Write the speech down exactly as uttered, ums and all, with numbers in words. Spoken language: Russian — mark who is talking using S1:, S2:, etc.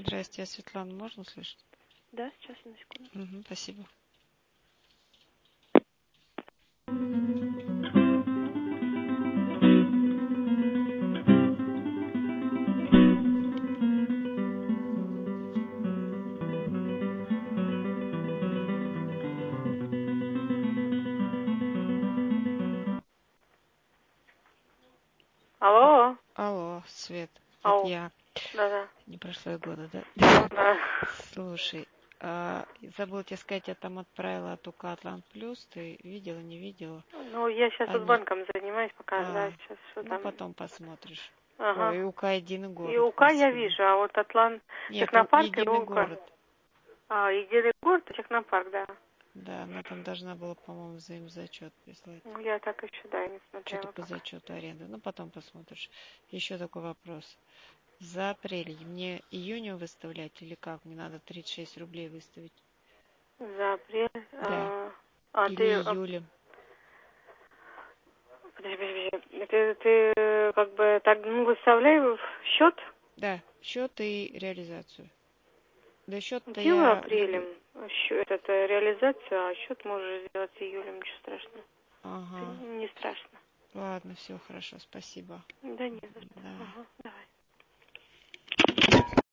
S1: Здрасте, я Светлана. Можно слышать?
S2: Да, сейчас, на секунду.
S1: Угу, спасибо.
S2: Алло.
S1: Алло, Свет, это
S2: Ау.
S1: я.
S2: Да-да.
S1: Не прошло и года, да?
S2: Ну, да.
S1: Слушай, а, забыла тебе сказать, я там отправила от УК Атлант Плюс. Ты видела, не видела?
S2: Ну, я сейчас тут
S1: Они...
S2: банком занимаюсь пока,
S1: А,
S2: да, сейчас что
S1: ну
S2: там.
S1: потом посмотришь.
S2: Ага.
S1: Ой, УК Единый
S2: И
S1: город,
S2: УК я
S1: господи.
S2: вижу, а вот Атлант,
S1: Нет, у-
S2: технопарк и
S1: Единый
S2: УК.
S1: город.
S2: А, Единый город и технопарк, да.
S1: Да, она там должна была, по-моему, взаимозачет прислать.
S2: Ну, я так еще, да, не
S1: Что-то
S2: смотрела
S1: по
S2: пока.
S1: зачету аренды. Ну, потом посмотришь. Еще такой вопрос. За апрель мне июню выставлять или как? Мне надо тридцать шесть рублей выставить.
S2: За апрель.
S1: Да.
S2: А, а
S1: Или
S2: ты... а,
S1: июлем.
S2: подожди, подожди. Ты, ты как бы так, ну, выставляй в счет
S1: Да, счет и реализацию. Да, счет-то
S2: делаю
S1: я буду...
S2: апрелем, счет, это реализацию, а счет можешь сделать июлем, ничего страшного. Это
S1: Ага.
S2: не страшно.
S1: Ладно, все хорошо, спасибо.
S2: Да не за что.
S1: Да.
S2: Ага, да.